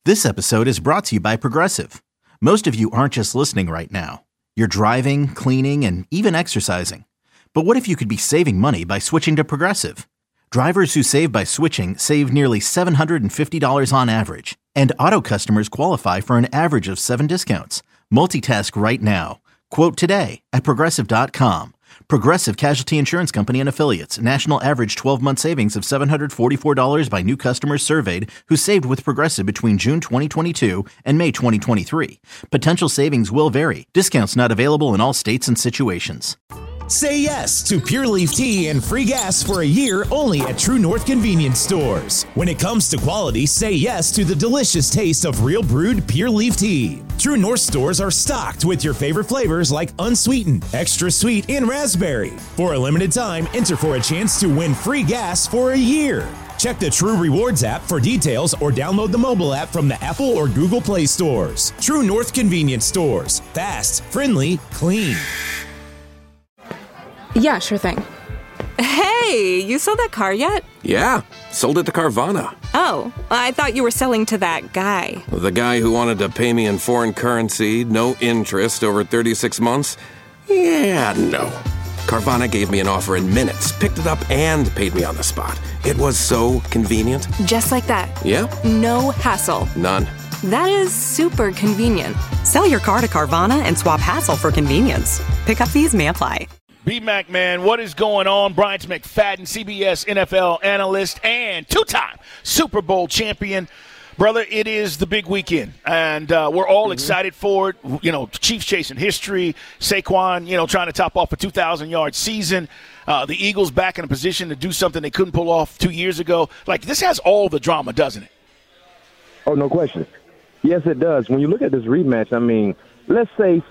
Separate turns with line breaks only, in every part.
This episode is brought to you by Progressive. Most of you aren't just listening right now. You're driving, cleaning, and even exercising. But what if you could be saving money by switching to Progressive? Drivers who save by switching save nearly $750 on average. And auto customers qualify for an average of 7 discounts. Multitask right now. Quote today at Progressive.com. Progressive Casualty Insurance Company and Affiliates. National average 12-month savings of $744 by new customers surveyed who saved with Progressive between June 2022 and May 2023. Potential savings will vary. Discounts not available in all states and situations.
Say yes to Pure Leaf Tea and free gas for a year only at True North Convenience Stores. When it comes to quality, say yes to the delicious taste of real brewed Pure Leaf Tea. True North stores are stocked with your favorite flavors like unsweetened, extra sweet, and raspberry. For a limited time, enter for a chance to win free gas for a year. Check the True Rewards app for details or download the mobile app from the Apple or Google Play stores. True North Convenience Stores. Fast, friendly, clean.
Yeah, sure thing.
Hey, you sold that car yet?
Yeah, sold it to Carvana.
Oh, I thought you were selling to that guy.
The guy who wanted to pay me in foreign currency, no interest, over 36 months? Yeah, no. Carvana gave me an offer in minutes, picked it up, and paid me on the spot. It was so convenient.
Just like that.
Yep.
No hassle.
None.
That is super convenient.
Sell your car to Carvana and swap hassle for convenience. Pickup fees may apply.
B-Mac, man, what is going on? Brian McFadden, CBS NFL analyst and two-time Super Bowl champion. Brother, it is the big weekend, and we're all excited for it. You know, Chiefs chasing history, Saquon, trying to top off a 2,000-yard season. The Eagles back in a position to do something they couldn't pull off 2 years ago. Like, this has all the drama, doesn't it?
Oh, no question. Yes, it does. When you look at this rematch, I mean, let's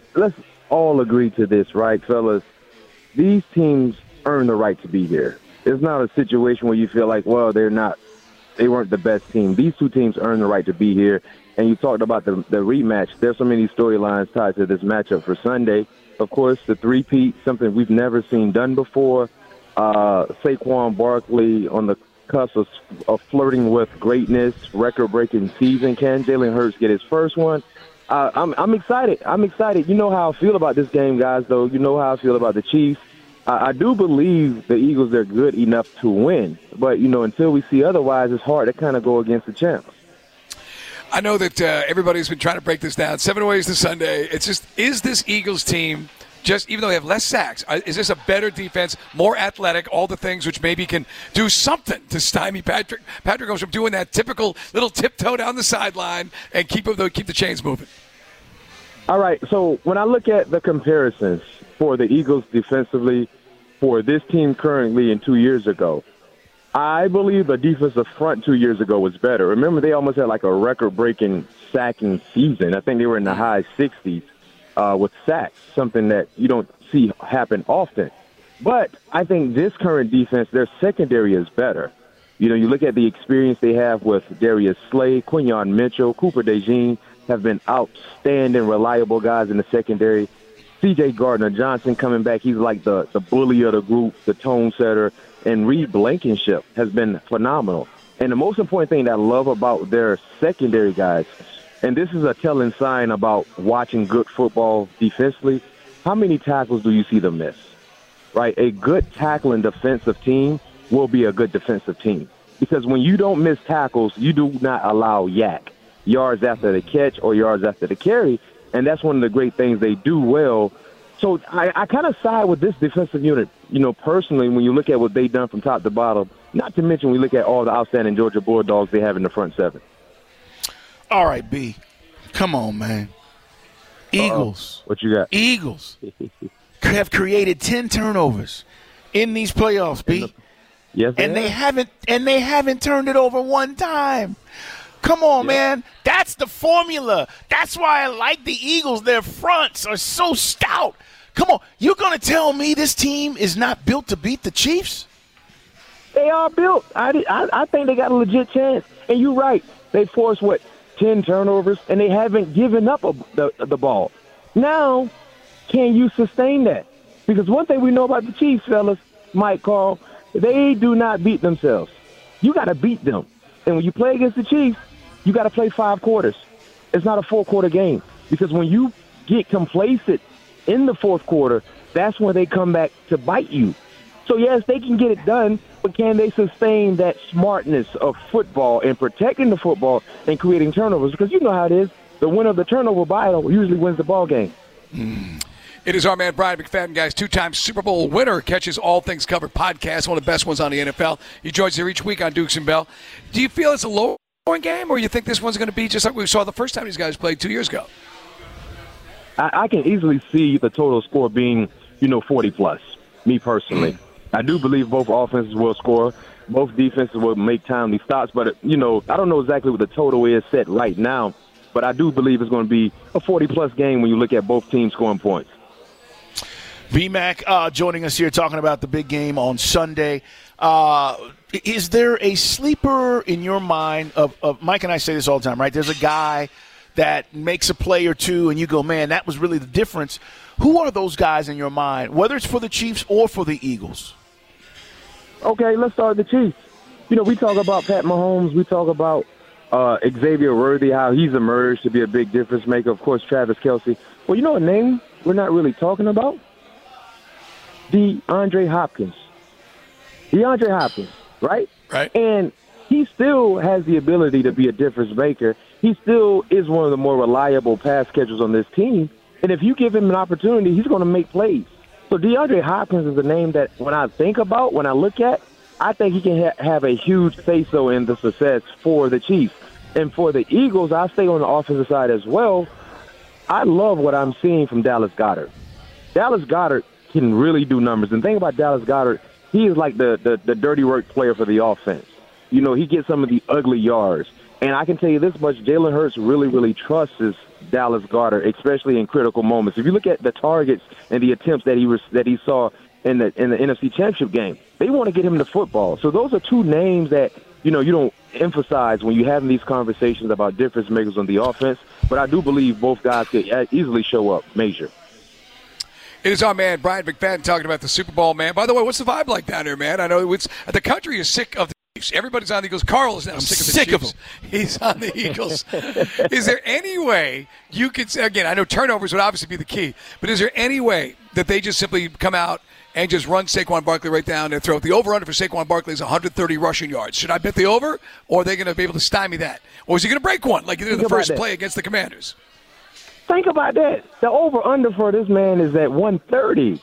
all agree to this, right, fellas? These teams earn the right to be here. It's not a situation where you feel like, well, they weren't the best team. These two teams earn the right to be here. And you talked about the rematch. There's so many storylines tied to this matchup for Sunday. Of course, the three-peat, something we've never seen done before. Saquon Barkley on the cusp of flirting with greatness, record-breaking season. Can Jalen Hurts get his first one? I'm excited. You know how I feel about this game, guys, though. You know how I feel about the Chiefs. I do believe the Eagles are good enough to win. But, until we see otherwise, it's hard to kind of go against the champs.
I know that everybody's been trying to break this down. 7 ways to Sunday. It's just, is this Eagles team, just even though they have less sacks, is this a better defense, more athletic, all the things which maybe can do something to stymie Patrick? Patrick goes from doing that typical little tiptoe down the sideline and keep the chains moving.
All right, so when I look at the comparisons for the Eagles defensively for this team currently and 2 years ago, I believe the defensive front 2 years ago was better. Remember, they almost had like a record-breaking sacking season. I think they were in the high 60s with sacks, something that you don't see happen often. But I think this current defense, their secondary is better. You look at the experience they have with Darius Slay, Quinyon Mitchell, Cooper DeJean have been outstanding, reliable guys in the secondary. C.J. Gardner-Johnson coming back, he's like the bully of the group, the tone setter. And Reed Blankenship has been phenomenal. And the most important thing that I love about their secondary guys, and this is a telling sign about watching good football defensively, how many tackles do you see them miss? Right? A good tackling defensive team will be a good defensive team. Because when you don't miss tackles, you do not allow yards after the catch or yards after the carry. And that's one of the great things they do well. So I kind of side with this defensive unit, personally, when you look at what they've done from top to bottom, not to mention we look at all the outstanding Georgia Bulldogs they have in the front seven.
All right, B. Come on, man. Eagles.
What you got?
Eagles have created 10 turnovers in these playoffs, B.
Yes,
they haven't turned it over one time. Come on, man. That's the formula. That's why I like the Eagles. Their fronts are so stout. Come on. You're going to tell me this team is not built to beat the Chiefs?
They are built. I think they got a legit chance. And you're right. They forced, 10 turnovers, and they haven't given up the ball. Now, can you sustain that? Because one thing we know about the Chiefs, fellas, Mike, Carl, they do not beat themselves. You got to beat them. And when you play against the Chiefs, you got to play 5 quarters. It's not a 4-quarter game, because when you get complacent in the 4th quarter, that's when they come back to bite you. So, yes, they can get it done, but can they sustain that smartness of football and protecting the football and creating turnovers? Because you know how it is. The winner of the turnover battle usually wins the ball game.
It is our man Brian McFadden, guys, 2-time Super Bowl winner, catches All Things Covered podcast, one of the best ones on the NFL. He joins here each week on Dukes and Bell. Do you feel it's a low-scoring game, or you think this one's going to be just like we saw the first time these guys played 2 years ago?
I can easily see the total score being, 40-plus, me personally. I do believe both offenses will score. Both defenses will make timely stops. But, I don't know exactly what the total is set right now, but I do believe it's going to be a 40-plus game when you look at both teams scoring points.
VMAC joining us here talking about the big game on Sunday. Is there a sleeper in your mind of Mike and I say this all the time, right? There's a guy that makes a play or two and you go, man, that was really the difference. Who are those guys in your mind, whether it's for the Chiefs or for the Eagles?
Okay, let's start with the Chiefs. We talk about Pat Mahomes. We talk about Xavier Worthy, how he's emerged to be a big difference maker. Of course, Travis Kelce. Well, you know a name we're not really talking about? DeAndre Hopkins. DeAndre Hopkins, right?
Right.
And he still has the ability to be a difference maker. He still is one of the more reliable pass catchers on this team. And if you give him an opportunity, he's going to make plays. So DeAndre Hopkins is a name that when I think about, when I look at, I think he can have a huge say-so in the success for the Chiefs. And for the Eagles, I stay on the offensive side as well. I love what I'm seeing from Dallas Goedert. Dallas Goedert can really do numbers. And the thing about Dallas Goedert, he is like the dirty work player for the offense. He gets some of the ugly yards. And I can tell you this much, Jalen Hurts really, really trusts Dallas Goedert, especially in critical moments. If you look at the targets and the attempts that he saw in the NFC Championship game, they want to get him the football. So those are two names that, you don't emphasize when you're having these conversations about difference makers on the offense. But I do believe both guys could easily show up major.
It is our man Brian McFadden talking about the Super Bowl, man. By the way, what's the vibe like down there, man? I know the country is sick of the Chiefs. Everybody's on the Eagles. Carl is now sick of the Chiefs. He's on the Eagles. Is there any way you could say, again, I know turnovers would obviously be the key, but is there any way that they just simply come out and just run Saquon Barkley right down their throat? The over-under for Saquon Barkley is 130 rushing yards. Should I bet the over, or are they going to be able to stymie that? Or is he going to break one like he did in the first play against the Commanders?
Think about that. The over-under for this man is at 130.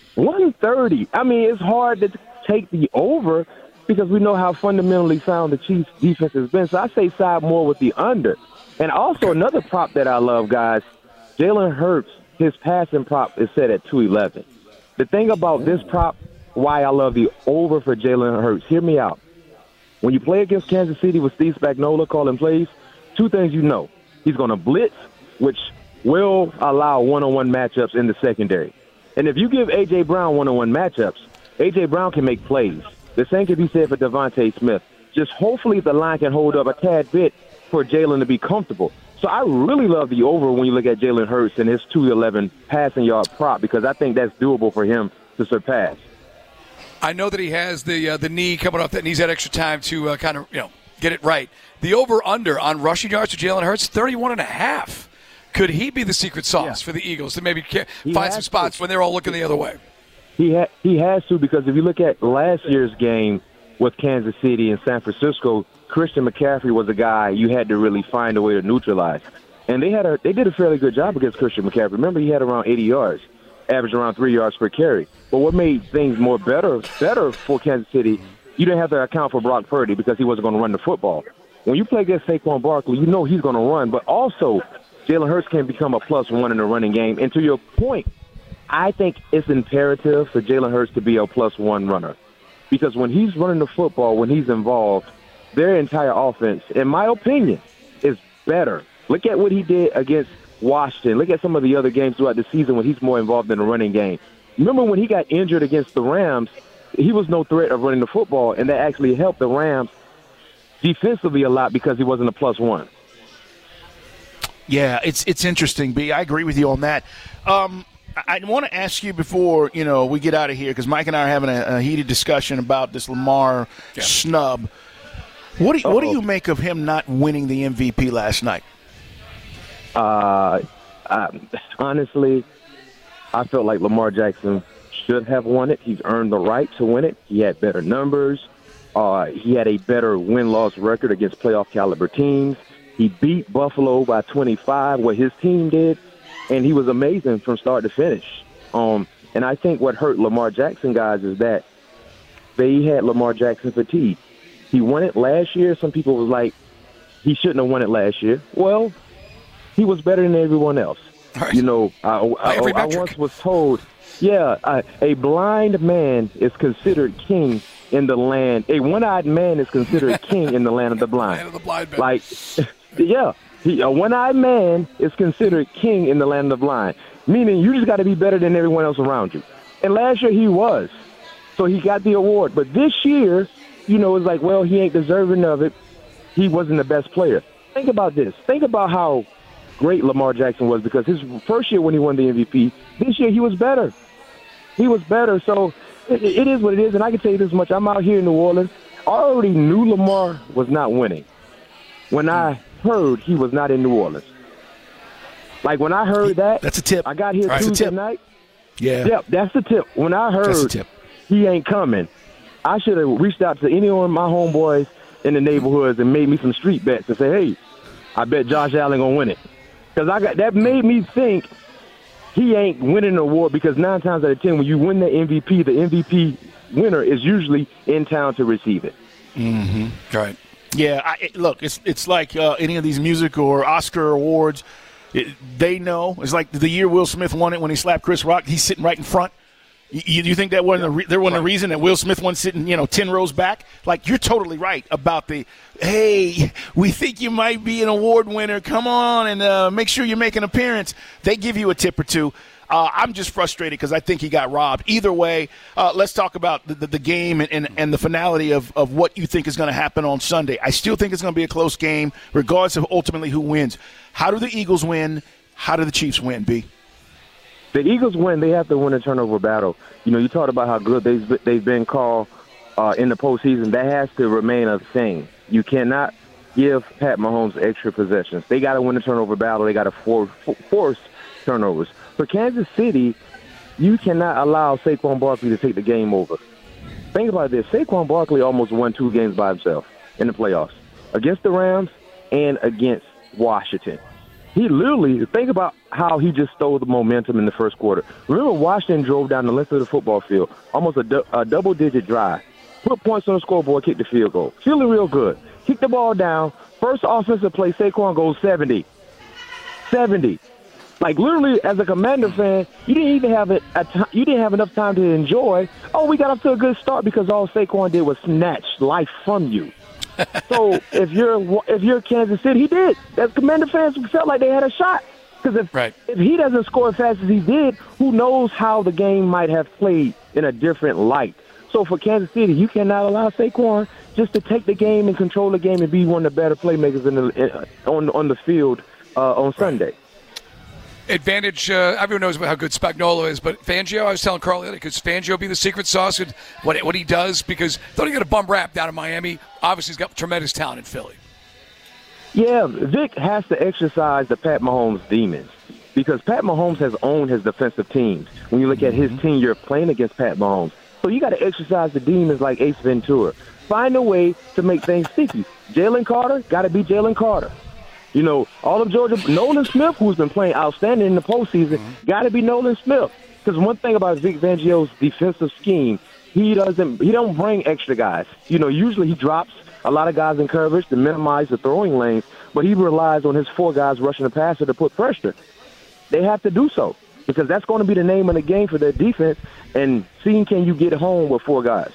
130. I mean, it's hard to take the over because we know how fundamentally sound the Chiefs' defense has been. So I say side more with the under. And also another prop that I love, guys, Jalen Hurts, his passing prop is set at 211. The thing about this prop, why I love the over for Jalen Hurts, hear me out. When you play against Kansas City with Steve Spagnuolo calling plays, two things you know. He's going to blitz, which will allow one-on-one matchups in the secondary. And if you give A.J. Brown one-on-one matchups, A.J. Brown can make plays. The same can be said for Devontae Smith. Just hopefully the line can hold up a tad bit for Jalen to be comfortable. So I really love the over when you look at Jalen Hurts and his 211 passing yard prop because I think that's doable for him to surpass.
I know that he has the knee coming off that, and he's had extra time to kind of get it right. The over-under on rushing yards for Jalen Hurts, 31.5. Could he be the secret sauce for the Eagles to maybe find some spots when they're all looking the other way?
He has to, because if you look at last year's game with Kansas City and San Francisco, Christian McCaffrey was a guy you had to really find a way to neutralize. And they did a fairly good job against Christian McCaffrey. Remember, he had around 80 yards, averaged around 3 yards per carry. But what made things better for Kansas City, you didn't have to account for Brock Purdy because he wasn't going to run the football. When you play against Saquon Barkley, you know he's going to run, but also Jalen Hurts can become a +1 in the running game. And to your point, I think it's imperative for Jalen Hurts to be a +1 runner. Because when he's running the football, when he's involved, their entire offense, in my opinion, is better. Look at what he did against Washington. Look at some of the other games throughout the season when he's more involved in the running game. Remember when he got injured against the Rams, he was no threat of running the football, and that actually helped the Rams defensively a lot because he wasn't a +1.
Yeah, it's interesting, B. I agree with you on that. I want to ask you before we get out of here because Mike and I are having a heated discussion about this Lamar snub. What do you make of him not winning the MVP last night?
Honestly, I felt like Lamar Jackson should have won it. He's earned the right to win it. He had better numbers. He had a better win-loss record against playoff-caliber teams. He beat Buffalo by 25, what his team did, and he was amazing from start to finish. And I think what hurt Lamar Jackson, guys, is that they had Lamar Jackson fatigue. He won it last year. Some people was like, he shouldn't have won it last year. Well, he was better than everyone else.
Right.
You know, I once was told, a blind man is considered king in the land. A one-eyed man is considered king in the land of the blind.
Land of the blind man.
Like, a one-eyed man is considered king in the land of the blind, meaning you just got to be better than everyone else around you. And last year he was. So he got the award. But this year, you know, it's like, well, he ain't deserving of it. He wasn't the best player. Think about this. Think about how great Lamar Jackson was, because his first year when he won the MVP, this year he was better. He was better. So it is what it is. And I can tell you this much. I'm out here in New Orleans. I already knew Lamar was not winning when I heard he was not in New Orleans. Like, when I heard that,
that's a tip.
I got here Tuesday night.
Yeah.
Yep, that's the tip. When I heard he ain't coming, I should have reached out to any one of my homeboys in the neighborhoods and made me some street bets and say, hey, I bet Josh Allen going to win it. Because that made me think he ain't winning an award, because 9 times out of 10, when you win the MVP winner is usually in town to receive it.
Mm-hmm. Right.
Yeah, look, it's like any of these music or Oscar awards. They know. It's like the year Will Smith won it when he slapped Chris Rock. He's sitting right in front. You think that wasn't the reason that Will Smith wasn't sitting 10 rows back? Like, you're totally right about hey, we think you might be an award winner. Come on and make sure you make an appearance. They give you a tip or two. I'm just frustrated because I think he got robbed. Either way, let's talk about the game and the finality of what you think is going to happen on Sunday. I still think it's going to be a close game, regardless of ultimately who wins. How do the Eagles win? How do the Chiefs win, B?
The Eagles win. They have to win a turnover battle. You know, you talked about how good they've been called in the postseason. That has to remain a thing. You cannot give Pat Mahomes extra possessions. They got to win the turnover battle. They got to force turnovers. For Kansas City, you cannot allow Saquon Barkley to take the game over. Think about this. Saquon Barkley almost won 2 games by himself in the playoffs, against the Rams and against Washington. He literally, think about how he just stole the momentum in the first quarter. Remember, Washington drove down the length of the football field, almost a double-digit drive, put points on the scoreboard, kicked the field goal. Feeling real good. Kick the ball down. First offensive play, Saquon goes 70. 70. Like, literally, as a Commander fan, you didn't even have you didn't have enough time to enjoy. Oh, we got off to a good start because all Saquon did was snatch life from you. So if you're Kansas City, he did. As Commander fans felt like they had a shot. Because if he doesn't score as fast as he did, who knows how the game might have played in a different light. So for Kansas City, you cannot allow Saquon just to take the game and control the game and be one of the better playmakers on the field on Sunday.
Advantage, everyone knows about how good Spagnuolo is, but Fangio, I was telling Carl, could Fangio be the secret sauce in what he does? Because thought he got a bum rap down in Miami. Obviously, he's got tremendous talent in Philly.
Yeah, Vic has to exercise the Pat Mahomes demons, because Pat Mahomes has owned his defensive teams. When you look at his team, you're playing against Pat Mahomes. So you got to exercise the demons like Ace Ventura. Find a way to make things sticky. Jalen Carter, got to be Jalen Carter. You know, all of Georgia, Nolan Smith, who's been playing outstanding in the postseason, got to be Nolan Smith. Because one thing about Vic Fangio's defensive scheme, he don't bring extra guys. You know, usually he drops a lot of guys in coverage to minimize the throwing lanes, but he relies on his 4 guys rushing the passer to put pressure. They have to do so, because that's going to be the name of the game for their defense, and seeing can you get home with 4 guys.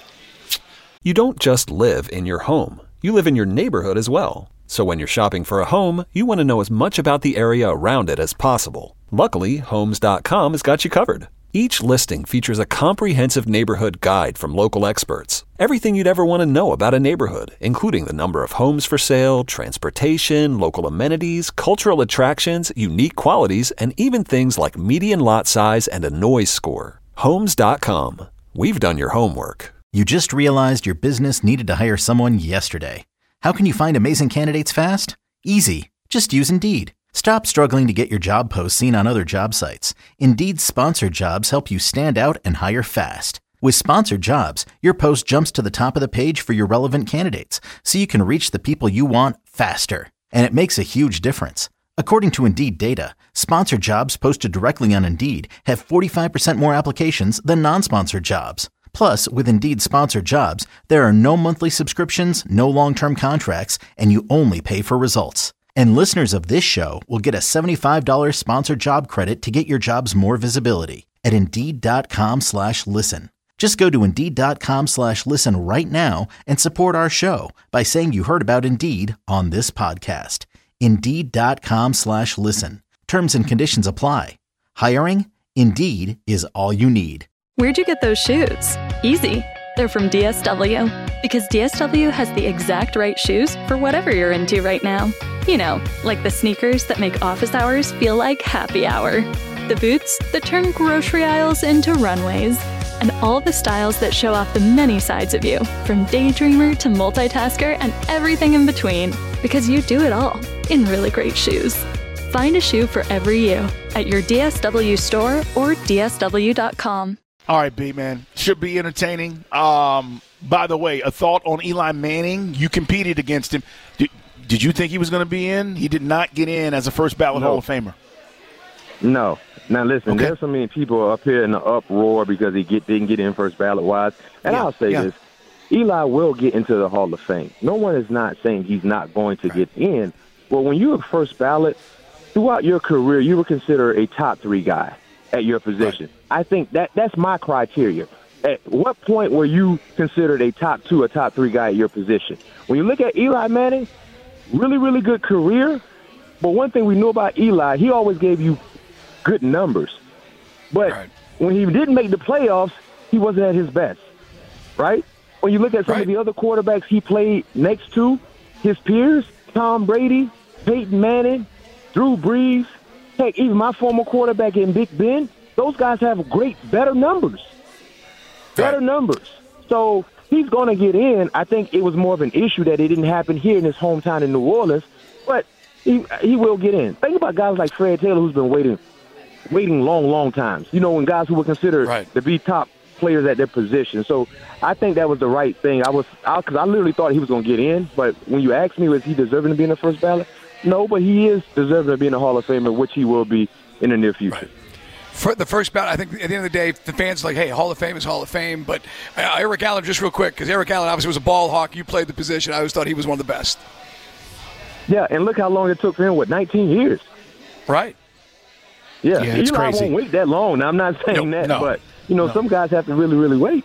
You don't just live in your home. You live in your neighborhood as well. So when you're shopping for a home, you want to know as much about the area around it as possible. Luckily, Homes.com has got you covered. Each listing features a comprehensive neighborhood guide from local experts. Everything you'd ever want to know about a neighborhood, including the number of homes for sale, transportation, local amenities, cultural attractions, unique qualities, and even things like median lot size and a noise score. Homes.com. We've done your homework.
You just realized your business needed to hire someone yesterday. How can you find amazing candidates fast? Easy. Just use Indeed. Stop struggling to get your job posts seen on other job sites. Indeed's sponsored jobs help you stand out and hire fast. With sponsored jobs, your post jumps to the top of the page for your relevant candidates, so you can reach the people you want faster. And it makes a huge difference. According to Indeed data, sponsored jobs posted directly on Indeed have 45% more applications than non-sponsored jobs. Plus, with Indeed sponsored jobs, there are no monthly subscriptions, no long-term contracts, and you only pay for results. And listeners of this show will get a $75 sponsored job credit to get your jobs more visibility at Indeed.com/listen. Just go to Indeed.com/listen right now and support our show by saying you heard about Indeed on this podcast. Indeed.com/listen. Terms and conditions apply. Hiring? Indeed is all you need.
Where'd you get those shoes? Easy. They're from DSW. Because DSW has the exact right shoes for whatever you're into right now. You know, like the sneakers that make office hours feel like happy hour. The boots that turn grocery aisles into runways. And all the styles that show off the many sides of you, from daydreamer to multitasker and everything in between. Because you do it all in really great shoes. Find a shoe for every you at your DSW store or DSW.com.
All right, B, man. Should be entertaining. By the way, a thought on Eli Manning. You competed against him. Did you think he was going to be in? He did not get in as a first ballot Hall of Famer.
No. Now, listen, there's so many people up here in the uproar because he didn't get in first ballot-wise. And I'll say this. Eli will get into the Hall of Fame. No one is not saying he's not going to get in. Well, when you were first ballot, throughout your career, you were considered a top 3 guy at your position. Right. I think that's my criteria. At what point were you considered a top 2 or top 3 guy at your position? When you look at Eli Manning, really, really good career. But one thing we know about Eli, he always gave you good numbers. But when he didn't make the playoffs, he wasn't at his best, right? When you look at some of the other quarterbacks he played next to, his peers, Tom Brady, Peyton Manning, Drew Brees, heck, even my former quarterback in Big Ben, those guys have better numbers. Better numbers. So he's going to get in. I think it was more of an issue that it didn't happen here in his hometown in New Orleans, but he will get in. Think about guys like Fred Taylor, who's been waiting long times. You know, when guys who were considered to be top players at their position. So I think that was the right thing. Because I literally thought he was going to get in, but when you asked me, was he deserving to be in the first ballot? No, but he is deserving to be in the Hall of Fame, which he will be in the near future.
Right. For the first ballot, I think at the end of the day, the fans are like, hey, Hall of Fame is Hall of Fame. But Eric Allen, just real quick, because Eric Allen obviously was a ball hawk. You played the position. I always thought he was one of the best. Yeah,
and look how long it took for him, 19 years?
Right.
Yeah, it's crazy. Won't wait that long. Now, I'm not saying but, some guys have to really, really wait.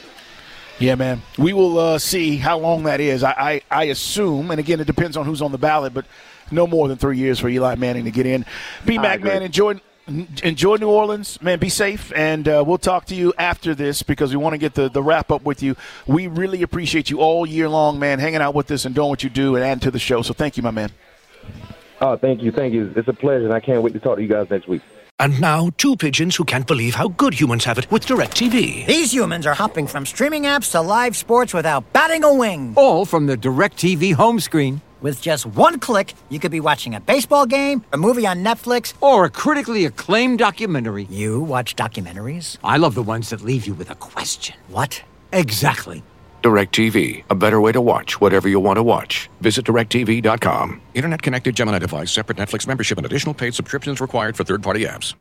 Yeah, man. We will see how long that is. I assume, and again, it depends on who's on the ballot, but no more than 3 years for Eli Manning to get in. B-Mac, man, enjoy New Orleans. Man, be safe, and we'll talk to you after this because we want to get the wrap-up with you. We really appreciate you all year long, man, hanging out with us and doing what you do and adding to the show. So thank you, my man.
Oh, thank you. It's a pleasure, and I can't wait to talk to you guys next week.
And now, 2 pigeons who can't believe how good humans have it with DirecTV.
These humans are hopping from streaming apps to live sports without batting a wing.
All from the DirecTV home screen.
With just one click, you could be watching a baseball game, a movie on Netflix,
or a critically acclaimed documentary.
You watch documentaries?
I love the ones that leave you with a question.
What?
Exactly.
DirecTV, a better way to watch whatever you want to watch. Visit DirecTV.com. Internet-connected Gemini device, separate Netflix membership, and additional paid subscriptions required for third-party apps.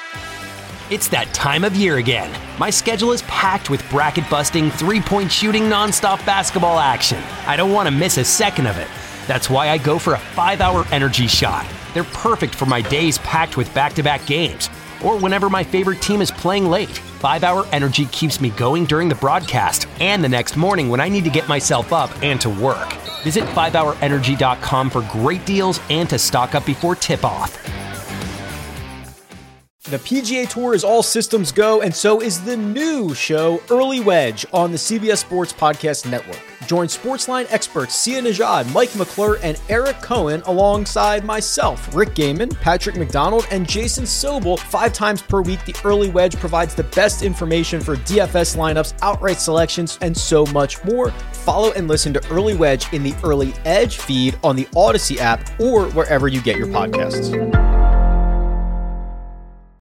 It's that time of year again. My schedule is packed with bracket-busting, three-point shooting, nonstop basketball action. I don't want to miss a second of it. That's why I go for a 5-hour energy shot. They're perfect for my days packed with back-to-back games, or whenever my favorite team is playing late. 5-hour energy keeps me going during the broadcast and the next morning when I need to get myself up and to work. Visit 5hourenergy.com for great deals and to stock up before tip-off.
The PGA Tour is all systems go, and so is the new show, Early Wedge, on the CBS Sports Podcast Network. Join Sportsline experts Sia Nejad, Mike McClure, and Eric Cohen alongside myself, Rick Gaiman, Patrick McDonald, and Jason Sobel 5 times per week. The Early Wedge provides the best information for DFS lineups, outright selections, and so much more. follow and listen to Early Wedge in the Early Edge feed on the Odyssey app or wherever you get your podcasts.